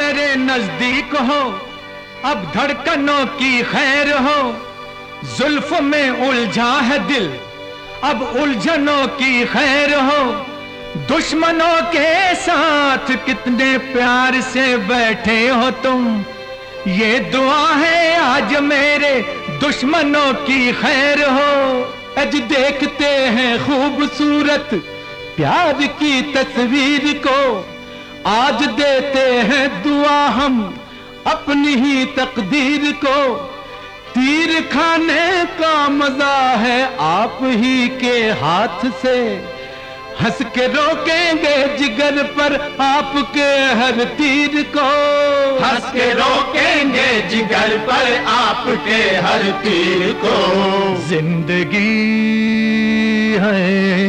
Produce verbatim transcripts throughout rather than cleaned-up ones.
मेरे नजदीक हो, अब धड़कनों की खैर हो। जुल्फ में उलझा है दिल, अब उलझनों की खैर हो। दुश्मनों के साथ कितने प्यार से बैठे हो तुम, ये दुआ है आज मेरे दुश्मनों की खैर हो। आज देखते हैं खूबसूरत प्यार की तस्वीर को, आज देते हैं दुआ हम अपनी ही तकदीर को। तीर खाने का मजा है आप ही के हाथ से, हंस के रोकेंगे जिगर पर आपके हर तीर को। हंस के रोकेंगे जिगर पर आपके हर तीर को। जिंदगी है,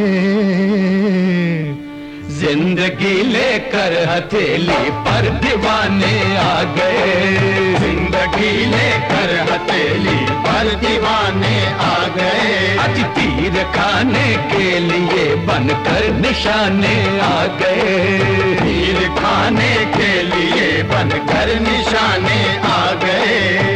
जिंदगी लेकर हथेली पर दीवाने आ गए। जिंदगी लेकर हथेली पर दीवाने आ गए। आज तीर खाने के लिए बनकर निशाने आ गए। तीर खाने के लिए बनकर निशाने आ गए।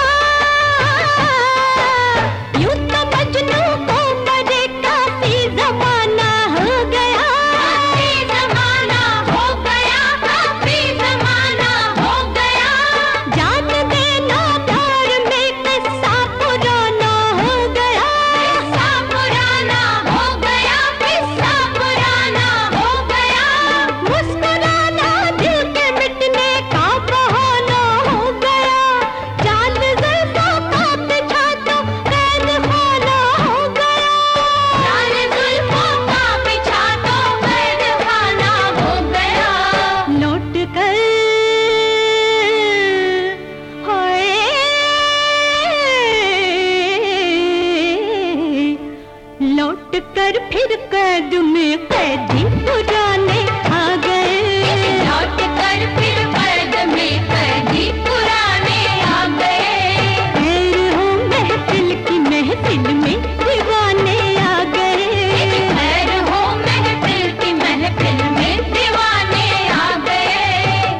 लौट कर फिर कैद में कैदी पुराने आ गए। लौट कर फिर कैद में कैदी पुराने आ गए। खैर हो महफिल की महफिल में दीवाने आ गए। खैर हो महफिल की महफिल में दीवाने आ गए।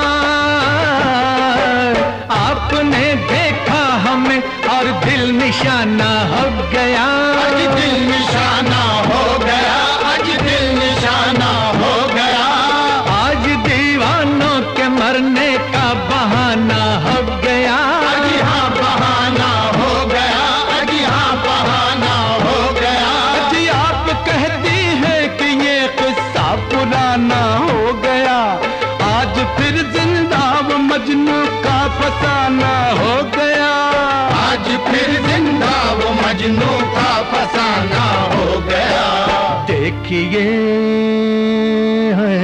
आपने देखा हमें और दिल निशाना हो गया। आज दिल निशाना हो गया, आज दिल निशाना हो गया। आज दीवानों के मरने का बहाना हो गया। आज यहाँ बहाना हो गया, आज यहाँ बहाना हो गया। आज आप कहती हैं कि ये किस्सा पुराना हो गया। आज फिर जिंदा वो मजनू का फसाना हो गया। आज फिर जिंदा वो मजनू का फसाना हो गया। देखिए है,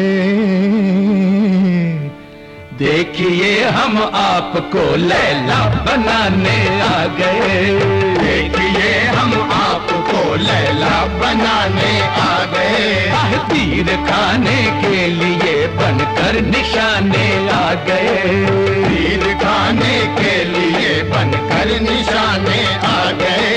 देखिए हम आपको लैला बनाने आ गए। देखिए हम आपको लैला बनाने आ गए। आह तीर खाने के लिए बनकर निशाने आ गए। तीर खाने के लिए बनकर निशाने आ गए।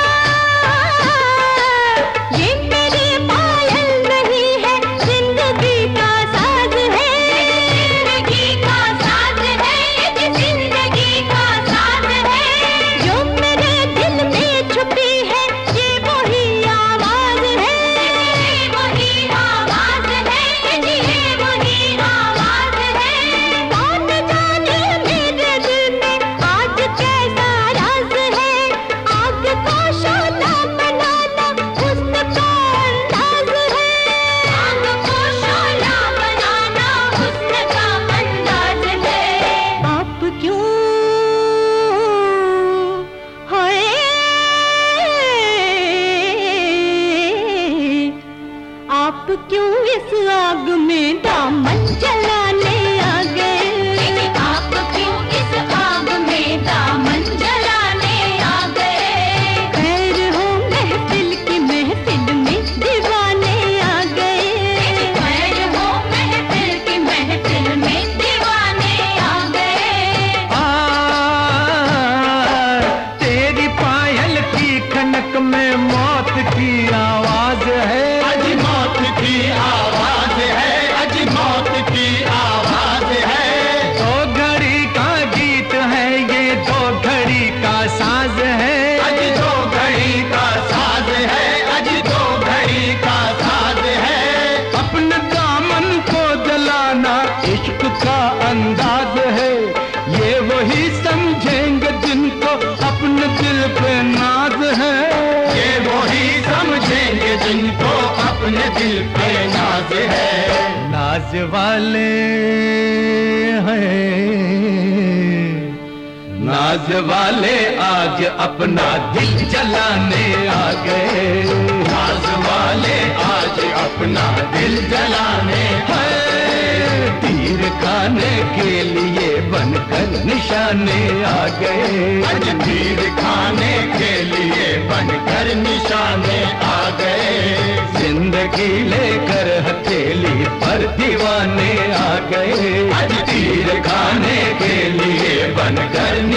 ये मेरी पायल नहीं है जिंदगी समझेंगे जिनको अपने दिल पे नाज है, ये वही समझेंगे जिनको अपने दिल पे नाज है। नाज वाले हैं, नाज वाले आज अपना दिल जलाने आ गए, नाज वाले आज अपना दिल जलाने आ गए। तीर खाने के लिए बनकर निशाने आ गए, आज तीर खाने के लिए बनकर निशाने आ गए। जिंदगी लेकर हथेली पर दीवाने आ गए, आज तीर खाने के लिए बनकर